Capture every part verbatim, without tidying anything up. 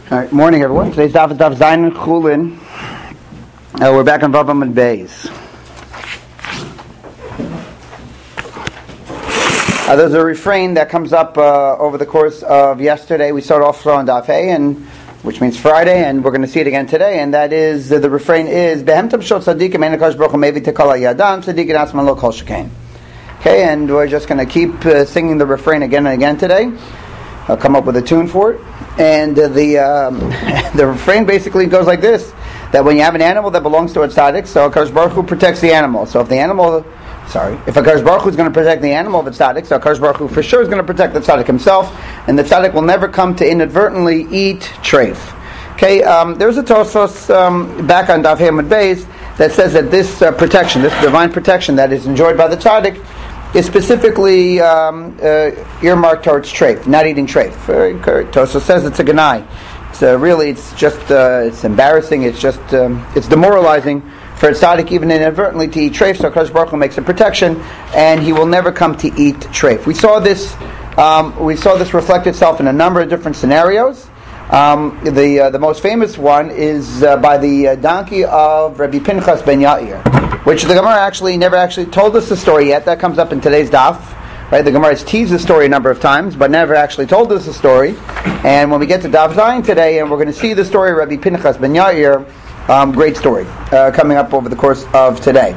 All right, morning everyone. Today's daf is daf Zayin and Chulin. Uh, we're back on Vav Amud Beis. Uh, there's a refrain that comes up uh, over the course of yesterday. We started off on daf A, and which means Friday, and we're going to see it again today. And that is uh, the refrain is Behem Tamshot Tzadikim Ein HaKadosh Baruch Hu Mevi Tekala Yadam Tzadikim Asman Lo Kol Shekain. Okay, and we're just going to keep uh, singing the refrain again and again today. I'll come up with a tune for it. And uh, the um, the refrain basically goes like this: that when you have an animal that belongs to a tzaddik, so HaKadosh Baruch Hu protects the animal. So if the animal, sorry, if HaKadosh Baruch Hu is going to protect the animal of the tzaddik, so HaKadosh Baruch Hu for sure is going to protect the tzaddik himself, and the tzaddik will never come to inadvertently eat treif. Okay, um, there's a Tosfos um, back on Daf Amud Beis that says that this uh, protection, this divine protection that is enjoyed by the tzaddik, is specifically um, uh, earmarked towards treif, not eating treif. Uh, Tosfos says it's a ganai. It's uh, really, it's just, uh, it's embarrassing. It's just, um, it's demoralizing for a tzaddik even inadvertently to eat treif. So HaKadosh Baruch Hu makes a protection, and he will never come to eat treif. We saw this, um, we saw this reflect itself in a number of different scenarios. Um, the uh, the most famous one is uh, by the uh, donkey of Rabbi Pinchas ben Yair, which the Gemara actually never actually told us the story yet. That comes up in today's daf. Right? The Gemara has teased the story a number of times, but never actually told us the story. And when we get to Daf Zayin today, and we're going to see the story of Rabbi Pinchas ben Yair, um, great story uh, coming up over the course of today.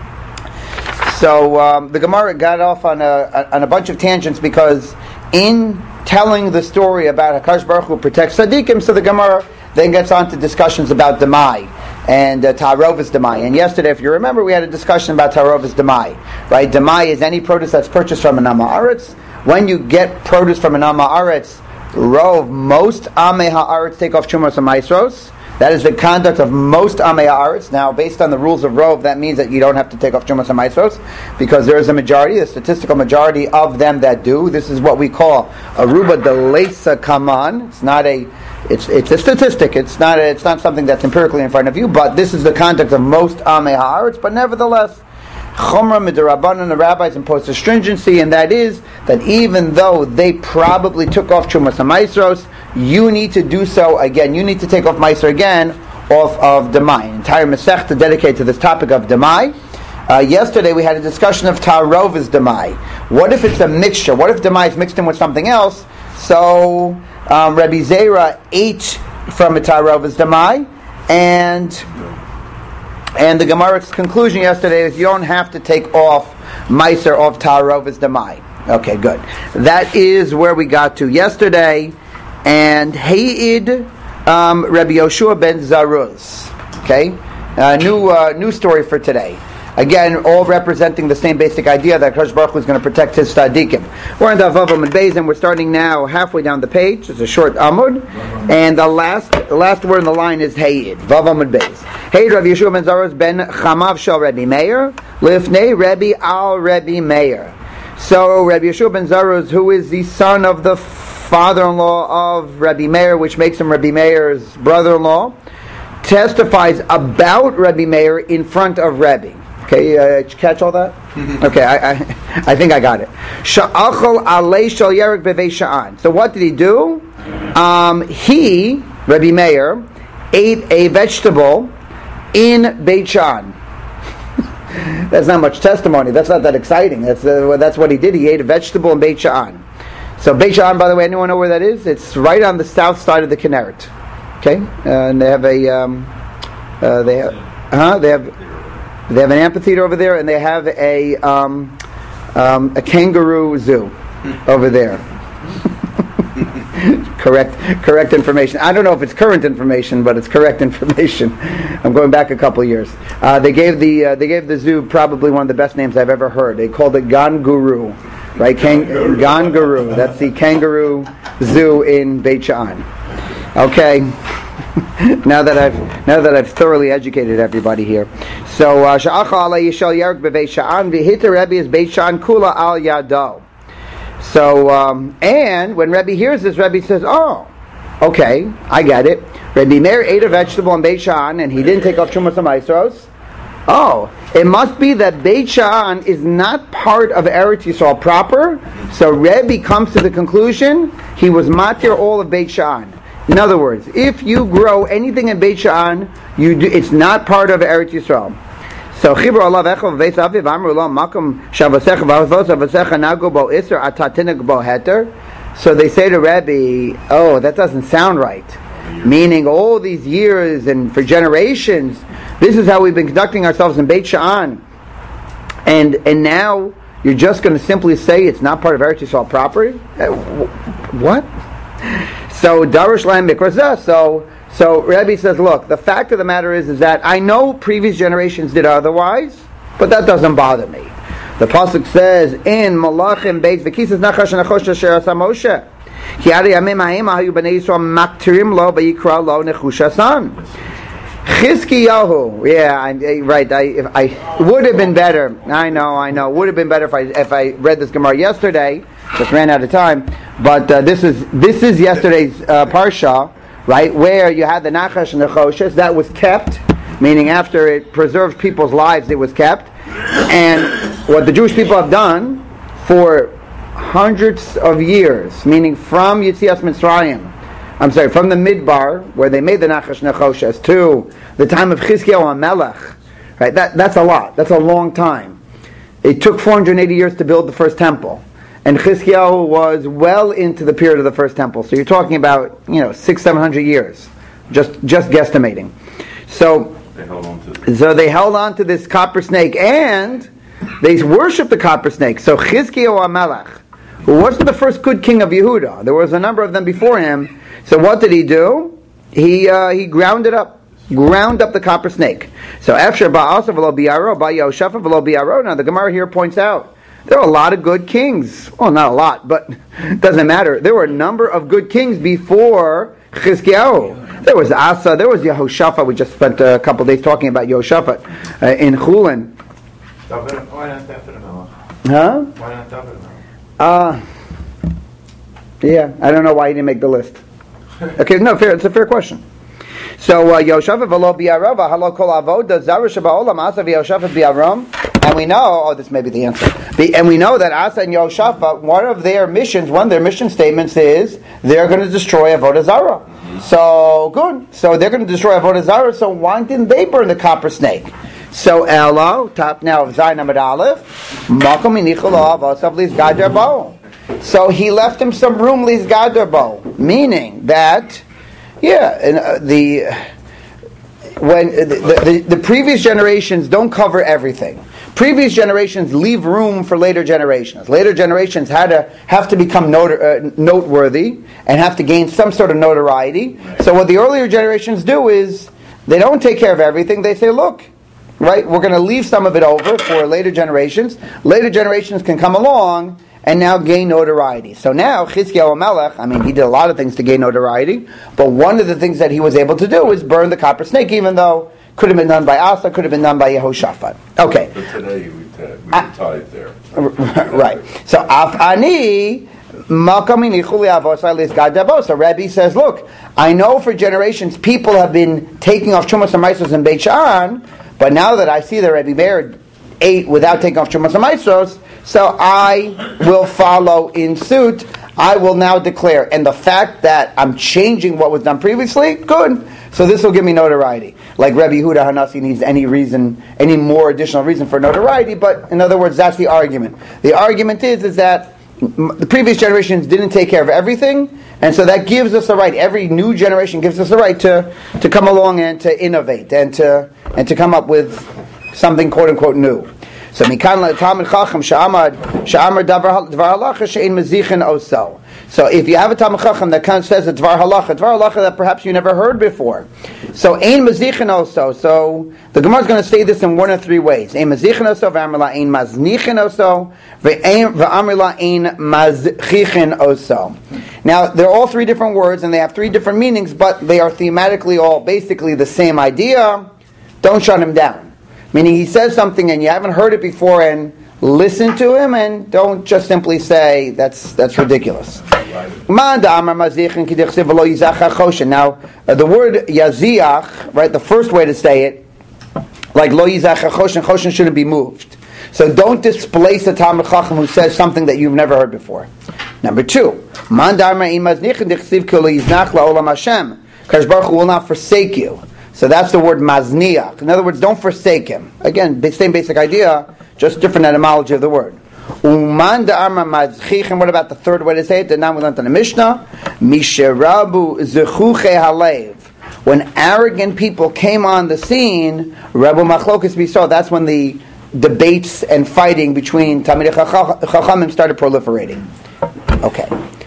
So um, the Gemara got off on a on a bunch of tangents because in telling the story about HaKadosh Baruch Hu protects tzaddikim, so the Gemara then gets on to discussions about Demai and uh, Ta'arovas Demai. And yesterday, if you remember, we had a discussion about Ta'arovas Demai. Right? Demai is any produce that's purchased from an Am Ha'aretz. When you get produce from an Am Ha'aretz, Rov, most Amei Ha'aretz take off Shumos and Maisros. That is the conduct of most Amei Ha'aretz. Now, based on the rules of Rov, that means that you don't have to take off Shumos and Maisros, because there is a majority, a statistical majority of them that do. This is what we call Aruba de Leisa Kaman. It's not a, it's it's a statistic. It's not a, it's not something that's empirically in front of you, but this is the conduct of most Amei Ha'aretz. But nevertheless, Chomra Midrabanan, the rabbis imposed a stringency, and that is that even though they probably took off Shumas and Maisros, you need to do so again. You need to take off Meiser again off of Demai. An entire Masechta dedicated to this topic of Demai. Uh, yesterday we had a discussion of Ta'arovas Demai. What if it's a mixture? What if Demai is mixed in with something else? So um, Rabbi Zera ate from a Ta'arovas Demai, and and the Gemara's conclusion yesterday is you don't have to take off Meiser of Ta'arovas Demai. Okay, good. That is where we got to yesterday. And Hayid um, Rabbi Yoshua ben Zaruz. Okay, uh, new uh, new story for today. Again, all representing the same basic idea that HaKadosh Baruch Hu is going to protect his tzaddikim. We're on the Vav Amud Beis, and we're starting now halfway down the page. It's a short Amud, and the last the last word in the line is Hayid. Vav Amud Beis. Hayid Rabbi Yoshua ben Zaruz ben Chamav Shal Rabbi Meir Lifnei Rabbi Al Rabbi Meir. So Rabbi Yoshua ben Zaruz, who is the son of the father-in-law of Rabbi Meir, which makes him Rabbi Meir's brother-in-law, testifies about Rabbi Meir in front of Rabbi. Okay, uh, did you catch all that? Okay, I, I I think I got it. Sha'achol alei shal yerek bevei sha'an. So what did he do? Um, he, Rabbi Meir, ate a vegetable in Beit Sha'an. That's not much testimony. That's not that exciting. That's uh, that's what he did. He ate a vegetable in Beit Sha'an. So Beit Sha'an, by the way, anyone know where that is? It's right on the south side of the Kinneret. Okay, uh, and they have a um, uh, they have huh they have they have an amphitheater over there, and they have a um, um, a kangaroo zoo over there. correct correct information. I don't know if it's current information, but it's correct information. I'm going back a couple of years. Uh, they gave the uh, they gave the zoo probably one of the best names I've ever heard. They called it Ganguru. Right, Kang- Ganguru. That's the kangaroo zoo in Beit Sha'an. Okay. now that I've now that I've thoroughly educated everybody here, so Sha'acha alei yishal yerek bevei Sha'an v'hita Rebbe is Beit Sha'an kula al yado. So um, and when Rebbe hears this, Rebbe says, "Oh, okay, I get it. Rebbe Meir ate a vegetable in Beit Sha'an, and he didn't take off Shumas and Maisros. Oh, it must be that Beit Sha'an is not part of Eretz Yisrael proper. So Rebbe comes to the conclusion he was matir all of Beit Sha'an. In other words, if you grow anything in Beit Sha'an, you do, it's not part of Eretz Yisrael. So Chibur Allah V'echel V'Beis Aviv Amru Lo Makom Shavasecha V'Avos Avasecha Nagu Bo Isser Atatinik Bo Heter. So they say to Rebbe, oh, that doesn't sound right. Meaning all these years and for generations, this is how we've been conducting ourselves in Beit Sha'an. And and now you're just going to simply say it's not part of Eretz Yisrael property? What? So Darush Lam Mikrazah. So so Rebbe says, look, the fact of the matter is, is that I know previous generations did otherwise, but that doesn't bother me. The pasuk says in Malachim Beis V'Kisas Nachash Nachosh Asher Asa Moshe Ki Ari Yamim Ha'im Hayu Bnei Yisrael Maktirim Lo V'Yikra Lo Nechush Asan. Chizkiyahu, yeah, I, right. I, if I would have been better. I know, I know. Would have been better if I if I read this Gemara yesterday. Just ran out of time. But uh, this is this is yesterday's uh, parsha, right? Where you had the Nachash and the Choshes that was kept, meaning after it preserved people's lives, it was kept. And what the Jewish people have done for hundreds of years, meaning from Yetzias Mitzrayim. I'm sorry, from the Midbar, where they made the Nachash Nechoshes, to the time of Chizkiyahu HaMelech, right? That, that's a lot. That's a long time. It took four hundred eighty years to build the first temple. And Chizkiyahu was well into the period of the first temple. So you're talking about, you know, six, seven hundred years. Just just guesstimating. So they held on to so they held on to this copper snake, and they worshipped the copper snake. So Chizkiyahu HaMelech, who wasn't the first good king of Yehuda, there was a number of them before him. So what did he do? He uh, he ground it up, ground up the copper snake. So after Ba'asa v'lo bi'aro, Ba'yoshafa v'lo bi'aro. Now the Gemara here points out there are a lot of good kings. Well, not a lot, but it doesn't matter. There were a number of good kings before Chizkiyahu. There was Asa, there was Yehoshaphat. We just spent a couple of days talking about Yehoshaphat uh, in Chulin. Why not David HaMelech? Huh? Why not David HaMelech? Uh, yeah, I don't know why he didn't make the list. Okay, no, fair. It's a fair question. So Yehoshaphat v'lo bi'arav halo kol avoda zaru sheba'olam Asa v'Yehoshaphat bi'aram, and we know. Oh, this may be the answer. And we know that Asa and Yehoshaphat, one of their missions, one of their mission statements is they're going to destroy avodah zarah. So good. So they're going to destroy avodah zarah. So why didn't they burn the copper snake? So Elo, top now of Zayin Amud Aleph, Makom inichol avasav lis gadar bo. So he left him some room, lis gadar bo, meaning that, yeah, and, uh, the when uh, the, the, the previous generations don't cover everything. Previous generations leave room for later generations. Later generations had to have to become not, uh, noteworthy and have to gain some sort of notoriety. So what the earlier generations do is they don't take care of everything. They say, look, right, we're going to leave some of it over for later generations. Later generations can come along and now gain notoriety. So now, Chizkiyahu HaMelech, I mean, he did a lot of things to gain notoriety, but one of the things that he was able to do is burn the copper snake, even though could have been done by Asa, could have been done by Yehoshaphat. Okay. But today we, t- we uh, tithe there. Right. So, Af Ani, so Rebbe says, look, I know for generations people have been taking off Trumas and Maisos in Beit Sha'an, but now that I see that Rebbe Meir ate without taking off Trumas and Maisos, so I will follow in suit. I will now declare. And the fact that I'm changing what was done previously, good. So this will give me notoriety. Like Rebbe Yehuda Hanasi needs any reason, any more additional reason for notoriety, but in other words, that's the argument. The argument is, is that the previous generations didn't take care of everything, and so that gives us a right. Every new generation gives us a right to, to come along and to innovate and to and to come up with something quote unquote new. So mikan Talmid Chacham she'amar she'amar davar halacha she'ein mezichin oso. So if you have a Talmid Chacham that kind of says a dvar halacha, dvar halacha that perhaps you never heard before, so ein mezichin oso. So the Gemara is going to say this in one of three ways: ein mezichin oso, v'amrila ein maznichin oso, v'amrila ein mazchichin oso. Now they're all three different words and they have three different meanings, but they are thematically all basically the same idea. Don't shut him down. Meaning he says something and you haven't heard it before, and listen to him and don't just simply say that's that's ridiculous. Now uh, the word yaziach, right, the first way to say it, like lo yizach choshen, choshen shouldn't be moved. So don't displace a Talmid Chacham who says something that you've never heard before. Number two, Kadosh Baruch Hu will not forsake you. So that's the word mazniach. In other words, don't forsake him. Again, same basic idea, just different etymology of the word. Uman da'arma mazchich. And what about the third way to say it? The now we learned in the Mishnah. Misherabu zechuche halev. When arrogant people came on the scene, Rabbu Machlokas Bisol, that's when the debates and fighting between Talmidei Chachamim started proliferating. Okay.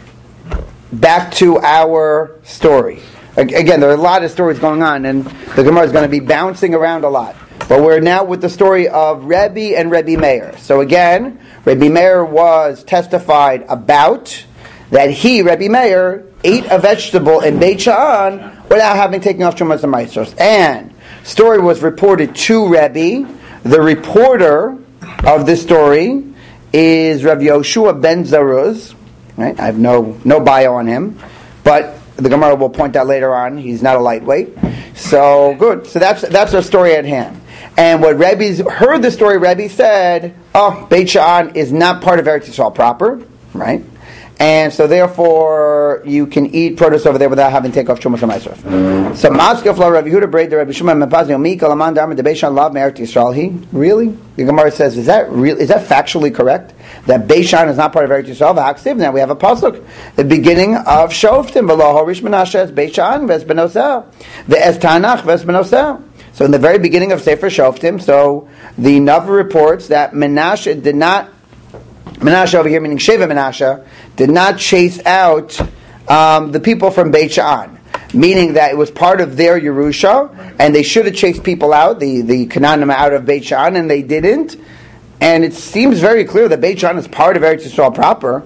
Back to our story. Again, there are a lot of stories going on, and the Gemara is going to be bouncing around a lot. But we're now with the story of Rebbe and Rebbe Meir. So again, Rebbe Meir was testified about that he, Rebbe Meir, ate a vegetable in Beit Sha'an without having taken off Trumas and Maasros. And story was reported to Rebbe. The reporter of this story is Rav Yoshua ben Zaruz. Right? I have no no bio on him, but the Gemara will point out later on he's not a lightweight. So good. So that's that's our story at hand. And what Rebbe's heard the story, Rebbe said, "Oh, Beit Sha'an is not part of Eretz Yisrael proper, right? And so therefore you can eat produce over there without having to take off Trumas and Maasros." So Maskef la Rabbi Yehuda Brei the Rabbi Shimon ben Pazi Omika Laman Darma the Beit Sha'an Lav Me'Eretz Yisrael. He really? The Gemara says, is that real? Is that factually correct? That Beit Sha'an is not part of Eretz Yisrael? V'Haksiv. Now we have a pasuk, the beginning of Shoftim. V'lo Horish Menashe es Beit Sha'an v'es Benosel v'es Tanach v'es Benosel. So in the very beginning of Sefer Shoftim, so the Navi reports that Menashe did not, Menashe over here meaning Sheva Menashe, did not chase out um, the people from Beit Sha'an, meaning that it was part of their Yerusha, and they should have chased people out, the, the Canaanim out of Beit Sha'an, and they didn't. And it seems very clear that Beit Sha'an is part of Eretz Yisrael proper.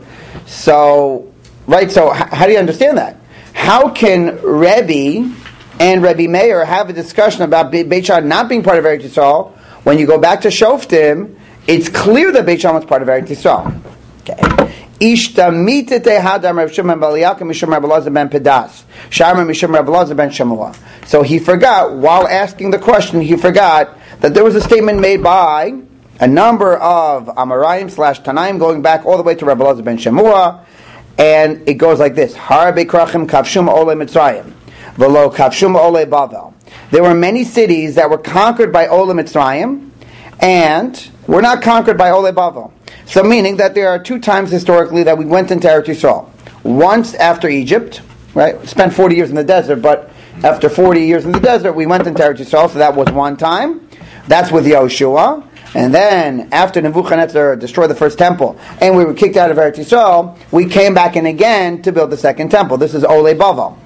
So, right, so h- how do you understand that? How can Rebbe and Rebbe Meir have a discussion about Be- Beit Sha'an not being part of Eretz Yisrael when you go back to Shoftim? It's clear that Beit Sha'an was part of Eretz Yisrael. Okay. Ishtamitete hadam Rav Shimon ben Eliyakim mishum Rav Elazar ben Pedas. Sharma mishum Rav Elazar ben Shemua. So he forgot, while asking the question, he forgot that there was a statement made by a number of Amoraim slash Tanaim going back all the way to Rav Elazar ben Shemua, and it goes like this: Harbe krachim kavshum ole Mitzrayim, v'lo kavshum ole Bavel. There were many cities that were conquered by Ole Mitzrayim, and were not conquered by Ole Bavel. So meaning that there are two times historically that we went into Eretz Yisrael. Once after Egypt, right? We spent forty years in the desert, but after forty years in the desert, we went into Eretz Yisrael, so that was one time. That's with Yoshua. And then, after Nebuchadnezzar destroyed the first temple, and we were kicked out of Eretz Yisrael, we came back in again to build the second temple. This is Ole Bavel.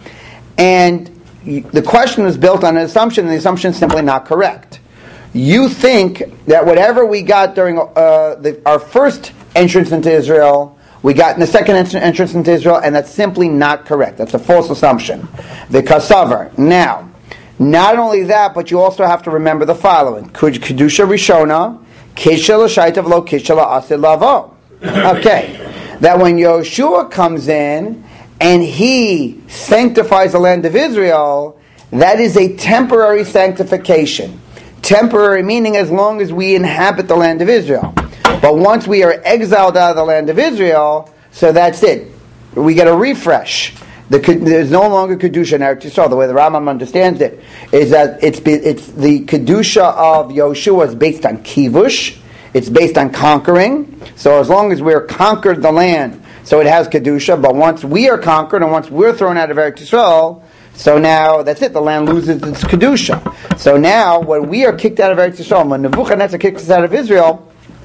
And the question was built on an assumption, and the assumption is simply not correct. You think that whatever we got during uh, the, our first entrance into Israel, we got in the second entrance into Israel, and that's simply not correct. That's a false assumption. The Kasavar. Now, not only that, but you also have to remember the following. Kedusha Rishona, Kisha L'Shaitav Lo Kisha L'Asid Lavo. Okay. That when Yoshua comes in, and he sanctifies the land of Israel, that is a temporary sanctification. Temporary meaning as long as we inhabit the land of Israel. But once we are exiled out of the land of Israel, so that's it. We get a refresh. The, there's no longer Kedusha in Eretz Yisrael. The way the Rambam understands it is that it's it's the Kedusha of Yoshua is based on Kivush. It's based on conquering. So as long as we're conquered the land, so it has Kedusha. But once we are conquered and once we're thrown out of Eretz Yisrael, so now that's it. The land loses its Kedusha. So now when we are kicked out of Eretz Yisrael, when Nebuchadnezzar kicks us out of Israel,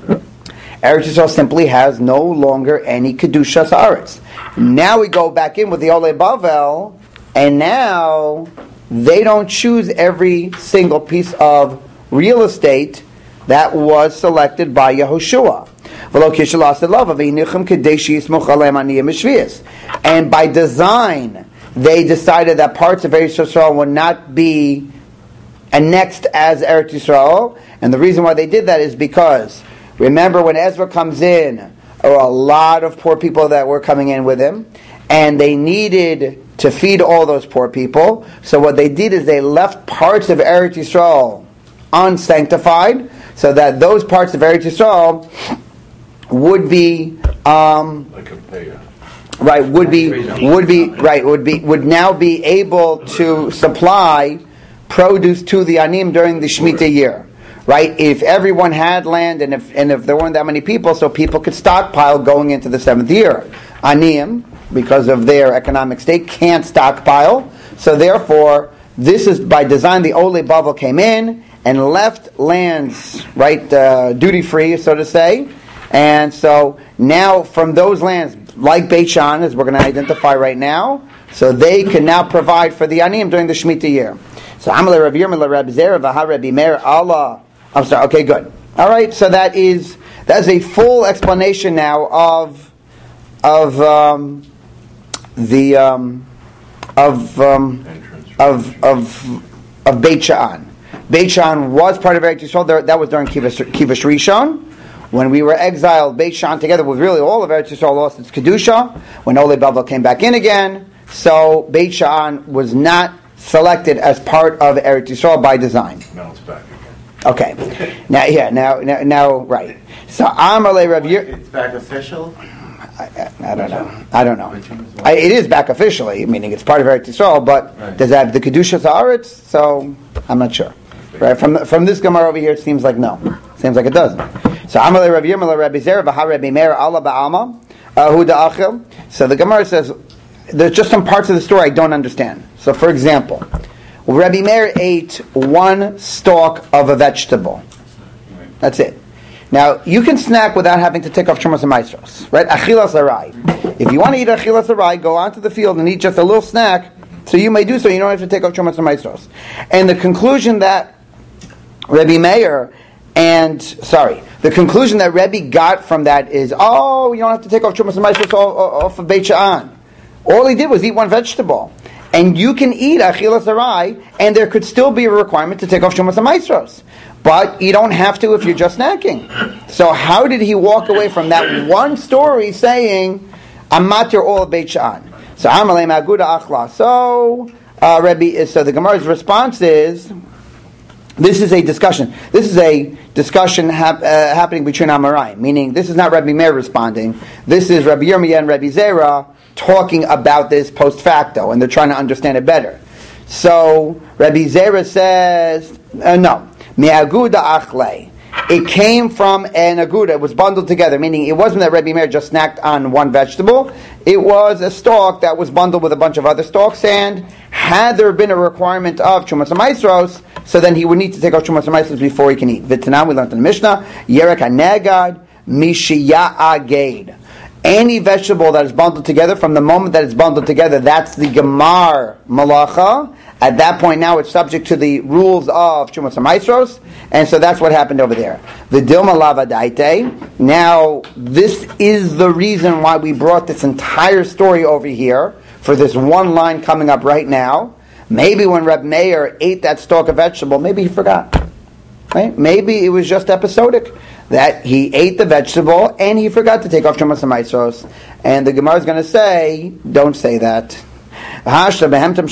Eretz Yisrael simply has no longer any Kedushas Haaretz. Now we go back in with the Ole Bavel, and now they don't choose every single piece of real estate that was selected by Yehoshua. And by design, they decided that parts of Eretz Yisrael would not be annexed as Eretz Yisrael, and the reason why they did that is because remember, when Ezra comes in, there were a lot of poor people that were coming in with him, and they needed to feed all those poor people. So what they did is they left parts of Eretz Yisrael unsanctified, so that those parts of Eretz Yisrael would be um, like a payer. right, would be would be right would be would now be able to supply produce to the anim during the Shemitah year, right? If everyone had land and if and if there weren't that many people, so people could stockpile going into the seventh year. Anim, because of their economic state, can't stockpile, so therefore this is by design. The Ole Bavel came in and left lands, right, uh, duty free, so to say, and so now from those lands, like Beit Shan, as we're going to identify right now, so they can now provide for the anim during the Shemitah year. So Amalei Rav Yirmiyah Rav Zera V'ha Rabbi Meir Allah. I'm sorry. Okay, good. All right. So that is that is a full explanation now of of um, the um, of um, of of of Beit Sha'an. Beit Sha'an was part of Eretz Yisrael. That was during Kivush Rishon. When we were exiled, Beit Sha'an together with really all of Eretz Yisrael lost its kedusha. When Ole Bavel came back in again, so Beit Sha'an was not selected as part of Eretz Yisrael by design. Now it's back again. Okay. Now, yeah, now, now, now, right. So, Amalei Rav Yir... It's back official? I, I don't know. I don't know. I, it is back officially, meaning it's part of Eretz Yisrael, but right. Does it have the Kedushas Haaretz? So, I'm not sure. Right? From from this Gemara over here, it seems like no. Seems like it doesn't. So, Amalei Rav Yirmiyah Rabbi Zera V'ha Rabbi Meir Allah Ba'alma Hu Da'achil. So, the Gemara says, there's just some parts of the story I don't understand. So, for example, Rabbi Meir ate one stalk of a vegetable. That's it. Now, you can snack without having to take off Trumas and Maestros, right? Achilas Arai. If you want to eat Achilas Arai, go onto the field and eat just a little snack, so you may do so, you don't have to take off Trumas and Maestros. And the conclusion that Rabbi Meir and, sorry, the conclusion that Rebbe got from that is, oh, you don't have to take off Trumas and Maestros off, off of Beit Sha'an. All he did was eat one vegetable. And you can eat Achilas Arai, and there could still be a requirement to take off Shumas and Maestros. But you don't have to if you're just snacking. So how did he walk away from that one story saying, I'm matir all of Beit Sha'an? So Amalei Ma'aguda Achla. So, uh, Rebbe, so the Gemara's response is, this is a discussion. This is a discussion hap, uh, happening between Amoraim, meaning this is not Rabbi Meir responding. This is Rabbi Yirmiyah and Rabbi Zera talking about this post facto, and they're trying to understand it better. So Rabbi Zera says, uh, no, mi'aguda achle. It came from an aguda. It was bundled together, meaning it wasn't that Rabbi Meir just snacked on one vegetable. It was a stalk that was bundled with a bunch of other stalks, and had there been a requirement of Trumas and Maestros, so then he would need to take off Trumas and Maestros before he can eat. V'tanam, we learned in the Mishnah, Yerek HaNegad, Mishiya'aged. Any vegetable that is bundled together, from the moment that it's bundled together, that's the Gemar Malacha. At that point now it's subject to the rules of Trumas and Maestros, and so that's what happened over there. The Dilma Lava Daite. Now, this is the reason why we brought this entire story over here, for this one line coming up right now. Maybe when Reb Meir ate that stalk of vegetable, maybe he forgot. Right? Maybe it was just episodic, that he ate the vegetable and he forgot to take off Trumas and Maestros. And the Gemara is going to say, don't say that. No, it's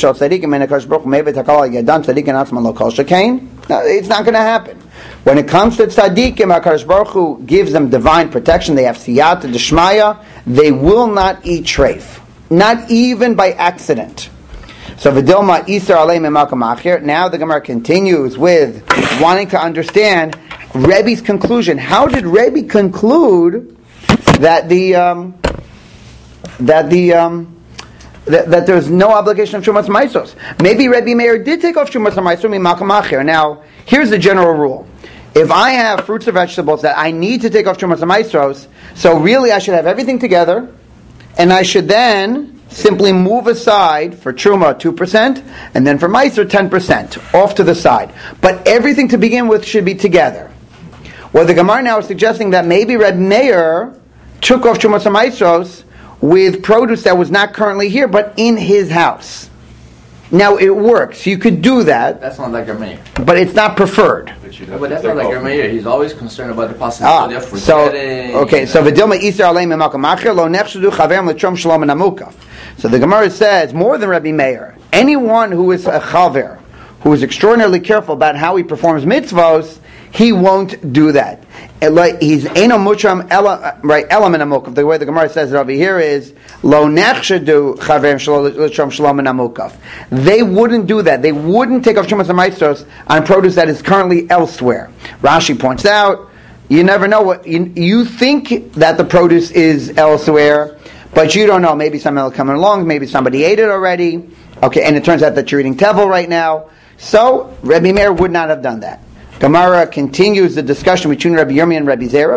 not going to happen. When it comes to tzaddikim, HaKadosh Baruch Hu gives them divine protection. They have siyata d'shmaya. They will not eat treif, not even by accident. So v'dilma isar alei me'malkam achir. Now the Gemara continues with wanting to understand Rebbe's conclusion. How did Rebbe conclude that the um, that the um, that, that there's no obligation of Trumas Maestros? Maybe Rebbe Meir did take off Trumas Maestros me'malkam achir. Now, here's the general rule. If I have fruits or vegetables that I need to take off Trumas Maestros, so really I should have everything together, and I should then simply move aside for Truma two percent, and then for Meiser ten percent, off to the side. But everything to begin with should be together. Well, the Gemara now is suggesting that maybe Reb Meir took off Trumas Maestros with produce that was not currently here, but in his house. Now, it works. You could do that. That's not like Reb Meir. But it's not preferred. No, but that's not like Reb Meir. He's always concerned about the possibility ah, of forgetting. So, okay, so V'dilma Isar Alei Me'malkam Achir Lo Nechshedu Chaverim L'Trom Shalom and Amukaf. So the Gemara says, more than Rabbi Meir, anyone who is a chaver, who is extraordinarily careful about how he performs mitzvos, he won't do that. Like he's eno mutram ela, right element amukaf. The way the Gemara says it over here is lo nechshadu chavim shalom shalom amukaf. They wouldn't do that. They wouldn't take off shumas amaitros on produce that is currently elsewhere. Rashi points out, you never know what you, you think that the produce is elsewhere, but you don't know. Maybe something else coming along. Maybe somebody ate it already. Okay, and it turns out that you're eating tevel right now. So Rebbe Meir would not have done that. Gemara continues the discussion between Rabbi Yirmiyah and Rabbi Zera.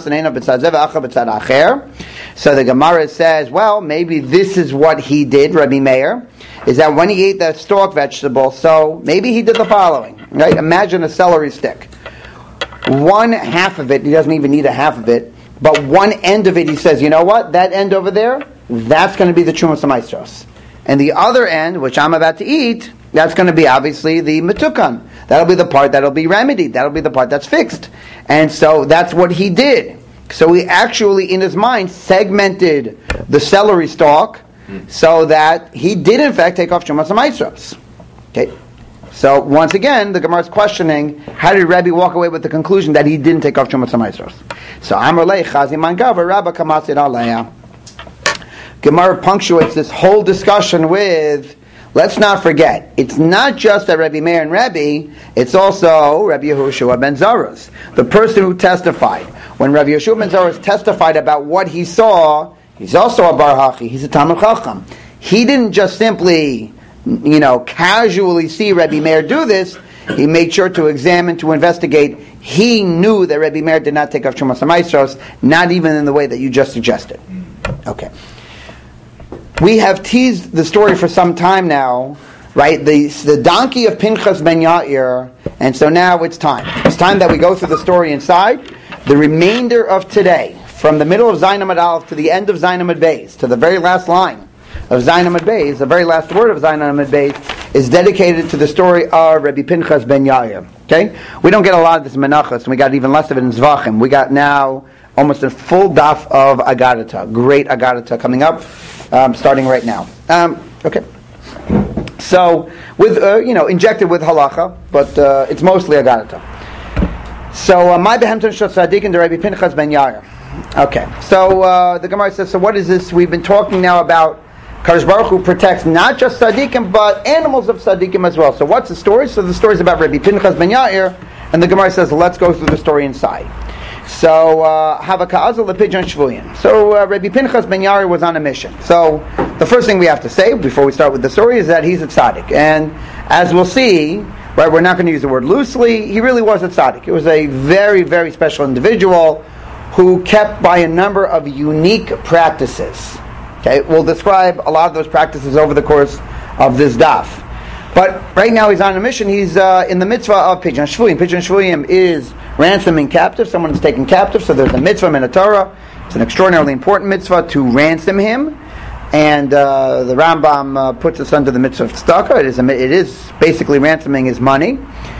So the Gemara says, well, maybe this is what he did, Rabbi Meir, is that when he ate the stalk vegetable, so maybe he did the following. Right? Imagine a celery stick. One half of it, he doesn't even need a half of it, but one end of it, he says, you know what? That end over there, that's going to be the Trumas HaMaestros. And the other end, which I'm about to eat, that's going to be obviously the Metukan. That'll be the part that'll be remedied. That'll be the part that's fixed. And so that's what he did. So he actually, in his mind, segmented the celery stalk so that he did, in fact, take off Shumas HaMaestros. Okay. So once again, the Gemara is questioning, how did Rabbi walk away with the conclusion that he didn't take off Shumas HaMaestros? So Amar Lei Chazi Mangava Rabba Kamasid Aleya. Gemara punctuates this whole discussion with, let's not forget, it's not just that Rabbi Meir and Rabbi, it's also Rabbi Yehoshua ben Zaras, the person who testified. When Rabbi Yehoshua ben Zaras testified about what he saw, he's also a Bar Hachi, he's a Talmid Chacham. He didn't just simply, you know, casually see Rabbi Meir do this. He made sure to examine, to investigate. He knew that Rabbi Meir did not take off Shumas HaMaestros, not even in the way that you just suggested. Okay. We have teased the story for some time now, right? The the donkey of Pinchas ben Yair, and so now it's time. It's time that we go through the story inside. The remainder of today, from the middle of Zayin Amud Aleph to the end of Zayin Amud Beis, to the very last line of Zayin Amud Beis, the very last word of Zayin Amud Beis, is dedicated to the story of Rabbi Pinchas ben Yair. Okay? We don't get a lot of this Menachos, and we got even less of it in Zvachim. We got now almost a full daf of Agadata, great Agadata coming up. Um, starting right now. Um, okay. So, with uh, you know, injected with halacha, but uh, it's mostly agadata. So, my behemton shot tzaddik and the Rabbi Pinchas ben Yair. Okay. So uh, the Gemara says, so what is this? We've been talking now about Kadosh Baruch Hu protects not just tzaddikim but animals of tzaddikim as well. So what's the story? So the story is about Rabbi Pinchas ben Yair, and the Gemara says, let's go through the story inside. So, Havaka'azal lepijan shvuyim. So, uh, Rabbi Pinchas ben Yair was on a mission. So, the first thing we have to say before we start with the story is that he's a tzaddik. And as we'll see, right, we're not going to use the word loosely, he really was a tzaddik. It was a very, very special individual who kept by a number of unique practices. Okay, we'll describe a lot of those practices over the course of this daf. But right now he's on a mission. He's uh, in the mitzvah of Pidyon Shvuyim. Pidyon Shvuyim is ransoming captive. Someone is taken captive, so there's a mitzvah in the Torah. It's an extraordinarily important mitzvah to ransom him. And uh, the Rambam uh, puts us under the mitzvah of tzedakah. It is, a, it is basically ransoming his money.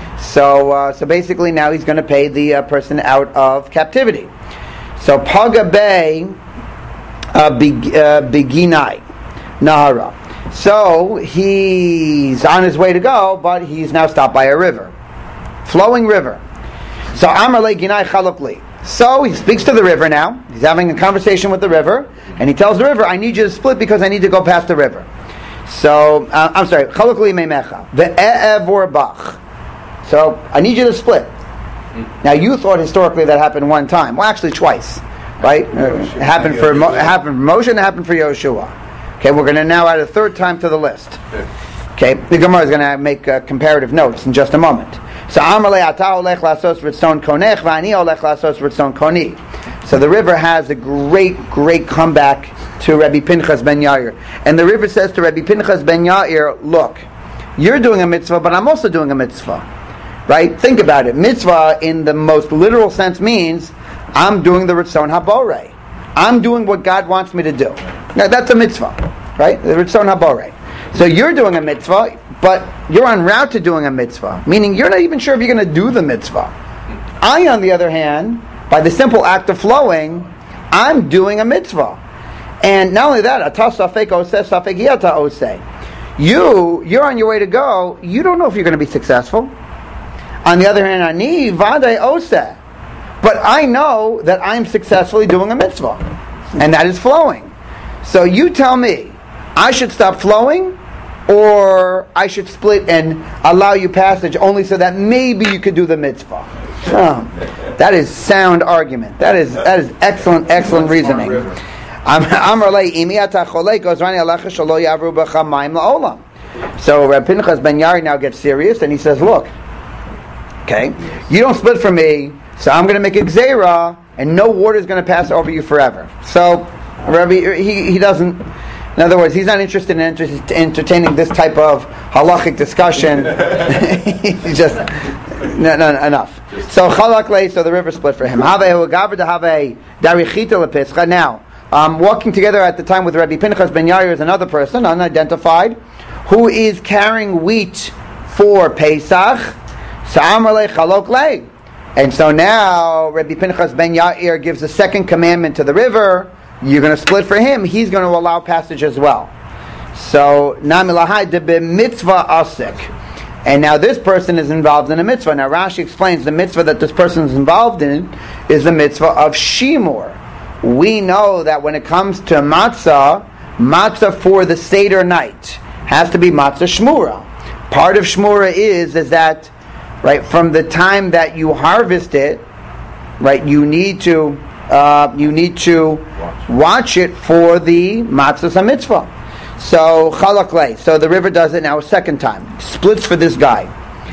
So uh, so basically now he's going to pay the uh, person out of captivity. So Paga Bey uh, Beginai Nahara. So he's on his way to go, but he's now stopped by a river, flowing river. So Amar le Ginai Chalukli. So he speaks to the river now. He's having a conversation with the river, and he tells the river, "I need you to split because I need to go past the river." So uh, I'm sorry, Chalukli Meimecha ve'evor bach. So I need you to split. Now you thought historically that happened one time. Well, actually twice, right? Uh, it happened for Mo- it happened for Moshe and it happened for Yoshua. Okay, we're going to now add a third time to the list. Okay, the Gemara is going to make uh, comparative notes in just a moment. So Amar le'ata olech lasos ritzon konech v'ani olech lasos ritzon koni. So the river has a great, great comeback to Rabbi Pinchas ben Yair. And the river says to Rabbi Pinchas ben Yair, look, you're doing a mitzvah, but I'm also doing a mitzvah. Right? Think about it. Mitzvah in the most literal sense means I'm doing the ritzon haborei. I'm doing what God wants me to do. Now that's a mitzvah, right? The Ritzon HaBorei. So you're doing a mitzvah, but you're en route to doing a mitzvah, meaning you're not even sure if you're going to do the mitzvah. I, on the other hand, by the simple act of flowing, I'm doing a mitzvah. And not only that, Ata safek oseh safek yata oseh. You, you're on your way to go, you don't know if you're going to be successful. On the other hand, ani vadei oseh. But I know that I'm successfully doing a mitzvah, and that is flowing. So you tell me, I should stop flowing, or I should split and allow you passage only so that maybe you could do the mitzvah. Oh, that is sound argument. That is that is excellent, excellent reasoning. So Reb Pinchas ben Yair now gets serious and he says, look, okay, you don't split for me, so I'm going to make a gzeira and no water is going to pass over you forever. So Rabbi, he, he doesn't, in other words, he's not interested in enter- entertaining this type of halachic discussion. He's just, no, no, enough. So chalak lei, so the river split for him. Now, um, walking together at the time with Rabbi Pinchas ben Yair is another person, unidentified, who is carrying wheat for Pesach. And so now Rabbi Pinchas ben Yair gives the second commandment to the river. You're going to split for him. He's going to allow passage as well. So namilahai de mitzvah asik. And now this person is involved in a mitzvah. Now Rashi explains the mitzvah that this person is involved in is the mitzvah of shimur. We know that when it comes to matzah, matzah for the Seder night has to be matzah shmura. Part of shmura is is that right from the time that you harvest it, right, you need to uh, you need to watch it for the matzah mitzvah. So chalak lei. So the river does it now a second time. Splits for this guy.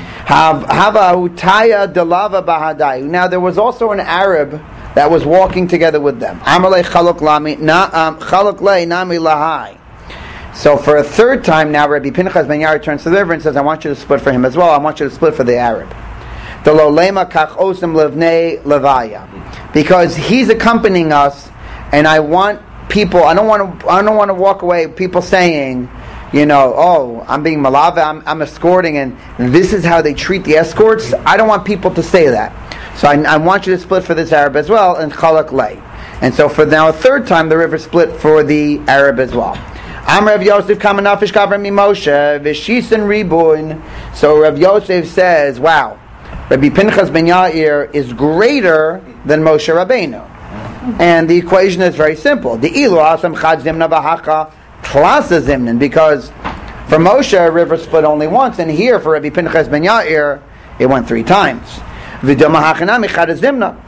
Hava utaya delava bahadai. Now there was also an Arab that was walking together with them. Amalei chalak lami na chalak lei nami lahai. So for a third time now, Rabbi Pinchas ben Yair turns to the river and says, "I want you to split for him as well. I want you to split for the Arab." The lo lema kach osem levnei levaya, because he's accompanying us, and I want people. I don't want to. I don't want to walk away. People saying, you know, oh, I'm being malava. I'm, I'm escorting, and this is how they treat the escorts. I don't want people to say that. So I, I want you to split for this Arab as well, and chalak lei. And so for now a third time, the river split for the Arab as well. Am Rav Yosef kamanafish kavram Moshe v'shisen ribuin. So Rav Yosef says, wow, Rabbi Pinchas ben Yair is greater than Moshe Rabbeinu. And the equation is very simple. The ilu asam chad zimna v'hacha klasa zimnin, because for Moshe, a river split only once, and here for Rabbi Pinchas ben Yair, it went three times. V'doma hachanami chad zimna.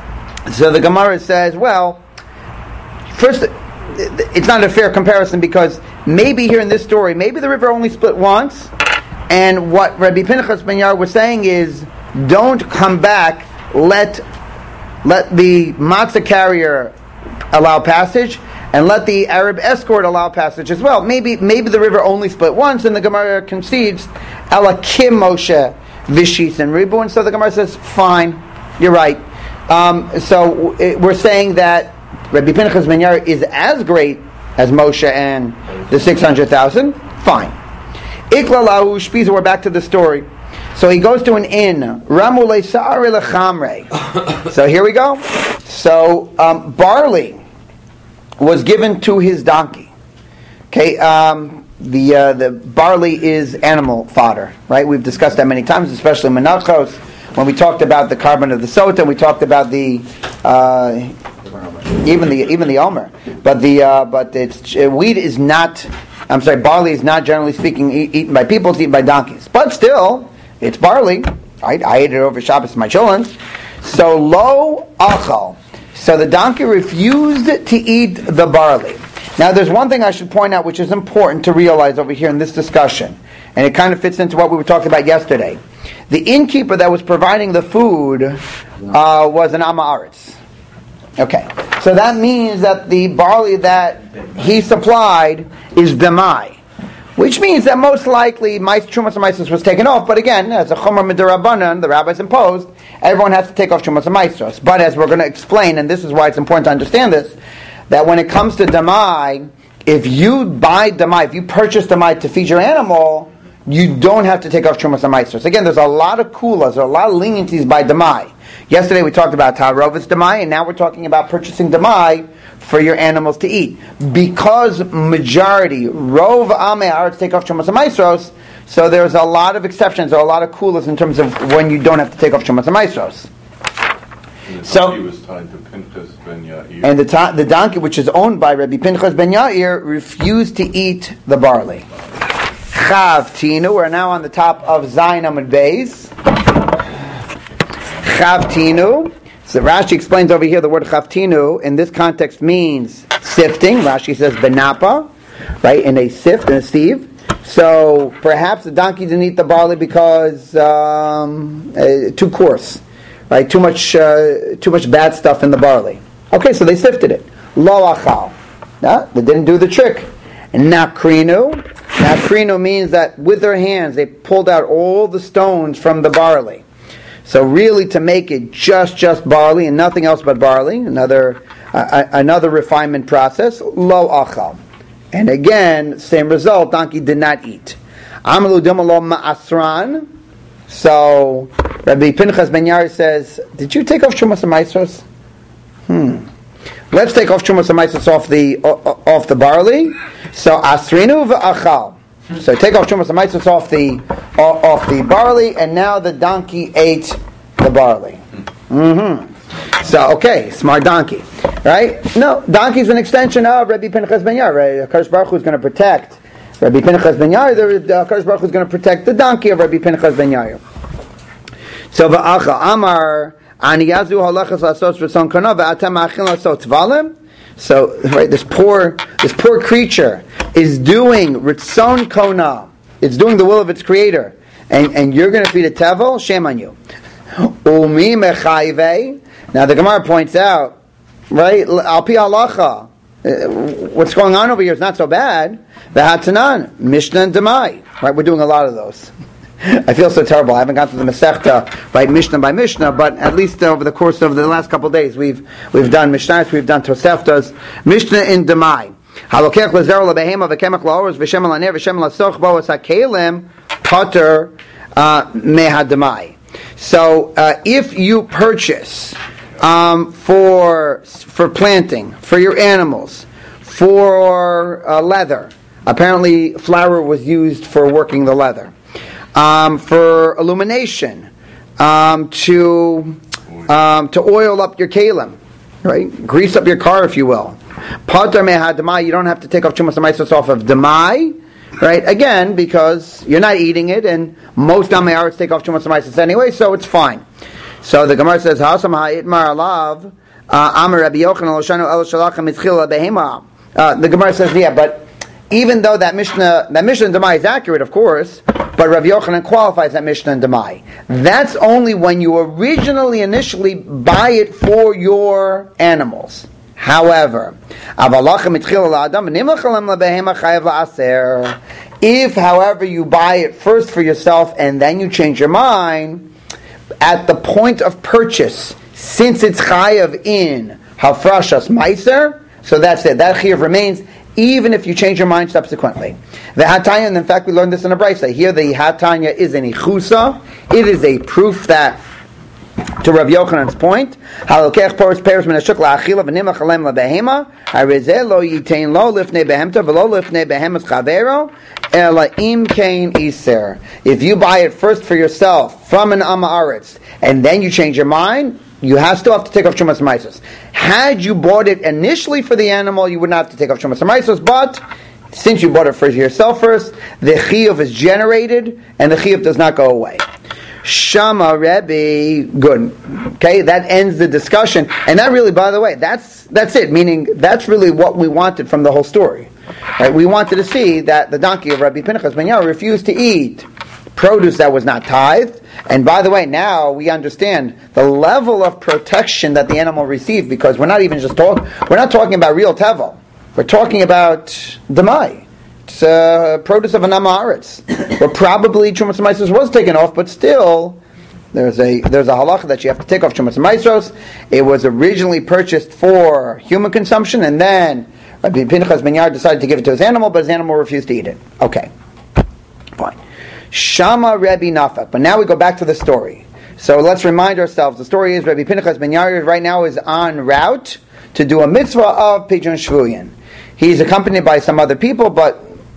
So the Gemara says, well, first, it's not a fair comparison, because maybe here in this story, maybe the river only split once, and what Rabbi Pinchas ben Yair was saying is, don't come back, let let the matzah carrier allow passage, and let the Arab escort allow passage as well. Maybe maybe the river only split once, and the Gemara concedes, Ela kim Moshe v'shis and ribu, and so the Gemara says, fine, you're right. Um, so it, we're saying that Rabbi Pinchas ben Yair is as great as Moshe and the six hundred thousand. Fine. Ikla lahu shpiza. We're back to the story. So he goes to an inn. Ramu le'sa'ari lechamre. So here we go. So um, barley was given to his donkey. Okay. Um, the uh, the barley is animal fodder, right? We've discussed that many times, especially menachos. When we talked about the carbon of the sota, we talked about the uh, even the even the omer. But the uh, but it's uh, wheat is not. I'm sorry, barley is not generally speaking e- eaten by people. It's eaten by donkeys. But still, it's barley. I, I ate it over Shabbos to my children. So lo achal. So the donkey refused to eat the barley. Now, there's one thing I should point out which is important to realize over here in this discussion, and it kind of fits into what we were talking about yesterday. The innkeeper that was providing the food uh, was an Am Haaretz. Okay, so that means that the barley that he supplied is demai, which means that most likely Trumas HaMaisros was taken off. But again, as a Chomer Midirabanan, the rabbis imposed, everyone has to take off Trumas HaMaisros. But as we're going to explain, and this is why it's important to understand this, that when it comes to demai, if you buy demai, if you purchase demai to feed your animal, you don't have to take off Trumas HaMaisros. Again, there's a lot of kulas, there are a lot of leniencies by demai. Yesterday we talked about Tarovis demai, and now we're talking about purchasing demai for your animals to eat. Because majority, Rov Amei Haaretz take off Trumas HaMaisros, So there's a lot of exceptions, or a lot of kulas in terms of when you don't have to take off Shumas HaMaasros. And the So- donkey was tied to Pinchas ben Yair. And the, ta- the donkey, which is owned by Rabbi Pinchas ben Yair, refused to eat the barley. Chav Tinu, we're now on the top of Zayin Amud Beis. Chav Tinu. So Rashi explains over here the word Chav Tinu in this context means sifting. Rashi says benapa, right, in a sift, in a sieve. So perhaps the donkey didn't eat the barley because um, uh, too coarse, right? Too much, uh, too much bad stuff in the barley. Okay, so they sifted it. Lo achal. No, they didn't do the trick. Nakrinu. Nakrinu means that with their hands they pulled out all the stones from the barley. So really, to make it just just barley and nothing else but barley, another uh, another refinement process. Lo achal. And again, same result, donkey did not eat. Amalu dimalo ma'asran. So, Rabbi Pinchas ben Yair says, did you take off Shumas HaMaasros? Hmm. Let's take off Shumas HaMaasros off the, uh, off the barley. So, asrinu v'achal. So, take off Shumas HaMaasros off the, uh, off the barley, and now the donkey ate the barley. Mm-hmm. So, okay, smart donkey, right? No, donkey's an extension of Rabbi Pinchas ben Yair. Right? HaKadosh Baruch Hu is going to protect Rabbi Pinchas ben Yair. The HaKadosh Baruch Hu is going to protect the donkey of Rabbi Pinchas ben Yair. So, va'acha amar ani yazu halachas lasos v'son kana v'atam achin lasot tvalim. So, right, this poor, this poor creature is doing ritzon kona. It's doing the will of its creator, and and you're going to feed a tevel. Shame on you. Umi mechayvei. Now the Gemara points out, right, al pi halacha, what's going on over here is not so bad. The Hatanan, Mishnah and Demai, right? We're doing a lot of those. I feel so terrible. I haven't gone through the Masechta, right, Mishnah by Mishnah, but at least over the course of the last couple of days, we've we've done Mishnahs, we've done Toseftas, Mishnah in Demai. Halokech lezero lebehema v'kemach laoros v'shem alaner v'shem lasoch bo hakelim pater mehademai. So uh, if you purchase um, for for planting, for your animals, for uh, leather, apparently flour was used for working the leather, um, for illumination, um, to um, to oil up your kalim, right? Grease up your car, if you will. Pater mehademai, you don't have to take off Shumas HaMaasros off of demai. Right, again, because you're not eating it, and most Damei Aretz take off Shumas HaMaasros anyway, so it's fine. So the Gemara says, "Hasam ha'itmar alav amar Rabbi Yochanan loshanu el shalachem mitzchila behema." The Gemara says, "Yeah, but even though that Mishnah, that Mishnah in Demai is accurate, of course, but Rabbi Yochanan qualifies that Mishnah in Demai. That's only when you originally, initially buy it for your animals." However, if, however, you buy it first for yourself and then you change your mind, at the point of purchase, since it's chayav in hafrashas meiser, so that's it, that chayav remains, even if you change your mind subsequently. The hatanya, and in fact we learned this in a brayso. Here the hatanya is an ichusa. It is a proof that, to Rav Yochanan's point, halokech poros peros min hashuk la'achila v'nimach alem labehema harizeh lo yitain lo lifnei behemta v'lo lifnei behemas chavero ela im kain iser. If you buy it first for yourself from an Am Haaretz and then you change your mind, you have still have to take off Shumas HaMaasros. Had you bought it initially for the animal, you would not have to take off Shumas HaMaasros, but since you bought it for yourself first, the chiyuv is generated and the chiyuv does not go away. Shama Rebbe, good. Okay, that ends the discussion, and that really, by the way, that's that's it. Meaning, that's really what we wanted from the whole story. Right? We wanted to see that the donkey of Rabbi Pinchas ben Yair refused to eat produce that was not tithed. And by the way, now we understand the level of protection that the animal received, because we're not even just talking. We're not talking about real tevel. We're talking about demai. It's uh, produce of an Am Haaretz, where probably Shumas HaMaasros was taken off, but still there's a there's a halacha that you have to take off Shumas HaMaasros. It was originally purchased for human consumption, and then Rabbi Pinchas ben Yair decided to give it to his animal, but his animal refused to eat it. Okay, fine. Shama Rebbe Nafak. But now we go back to the story. So let's remind ourselves. The story is Rabbi Pinchas ben Yair right now is en route to do a mitzvah of Pidyon Shvuyin. He's accompanied by some other people, but